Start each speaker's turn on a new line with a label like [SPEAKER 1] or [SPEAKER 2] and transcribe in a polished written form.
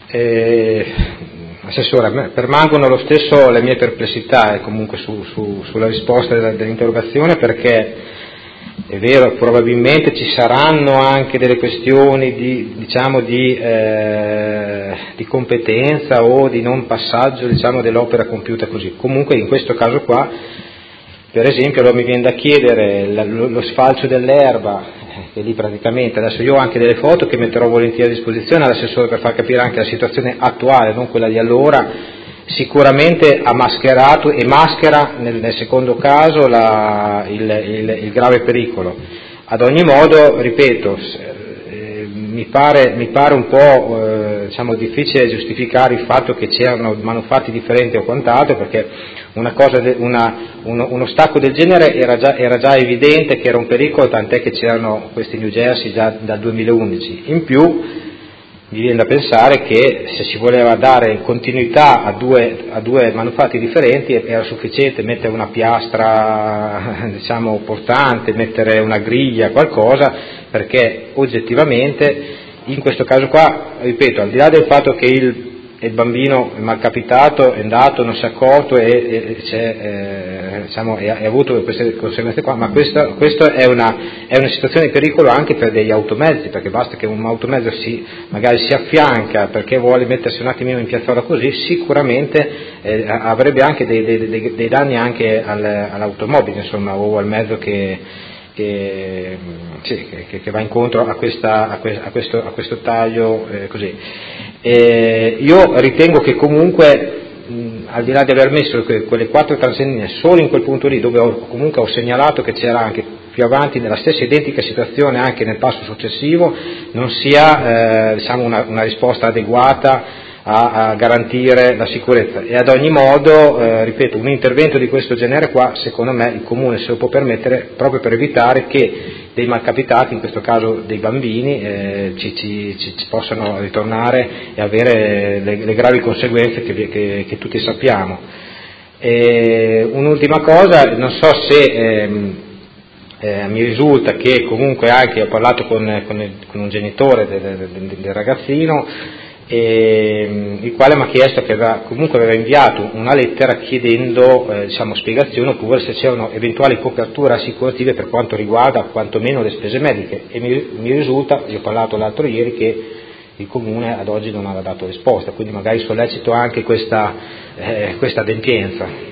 [SPEAKER 1] Assessore, permangono lo stesso le mie perplessità comunque sulla risposta dell'interrogazione, perché è vero, probabilmente ci saranno anche delle questioni di competenza o di non passaggio dell'opera compiuta così. Comunque in questo caso qua, per esempio, allora mi viene da chiedere lo sfalcio dell'erba, che lì praticamente, adesso io ho anche delle foto che metterò volentieri a disposizione all'assessore per far capire anche la situazione attuale, non quella di allora. Sicuramente ha mascherato e maschera nel secondo caso il grave pericolo. Ad ogni modo, ripeto, mi pare un po' difficile giustificare il fatto che c'erano manufatti differenti o quant'altro, perché uno stacco del genere era già evidente che era un pericolo, tant'è che c'erano questi New Jersey già dal 2011. In più mi viene da pensare che se si voleva dare continuità a due manufatti differenti era sufficiente mettere una piastra portante, mettere una griglia, qualcosa, perché oggettivamente in questo caso qua, ripeto, al di là del fatto che il bambino è malcapitato, è andato, non si è accorto e ha avuto queste conseguenze qua, ma questa è una situazione di pericolo anche per degli automezzi, perché basta che un automezzo magari si affianca perché vuole mettersi un attimino in piazzola così, sicuramente avrebbe anche dei danni anche all'automobile, insomma, o al mezzo che va incontro a questo taglio così. Io ritengo che comunque, al di là di aver messo quelle 4 transennine solo in quel punto lì, dove comunque ho segnalato che c'era anche più avanti nella stessa identica situazione anche nel passo successivo, non sia una risposta adeguata a garantire la sicurezza. E ad ogni modo, ripeto, un intervento di questo genere qua, secondo me il Comune se lo può permettere, proprio per evitare che dei malcapitati, in questo caso dei bambini, ci possano ritornare e avere le gravi conseguenze che tutti sappiamo. Un'ultima cosa, non so se mi risulta che comunque anche ho parlato con un genitore del ragazzino, il quale mi ha chiesto che aveva inviato una lettera chiedendo spiegazioni oppure se c'erano eventuali coperture assicurative per quanto riguarda quantomeno le spese mediche, e mi risulta, io ho parlato l'altro ieri, che il Comune ad oggi non aveva dato risposta, quindi magari sollecito anche questa adempienza.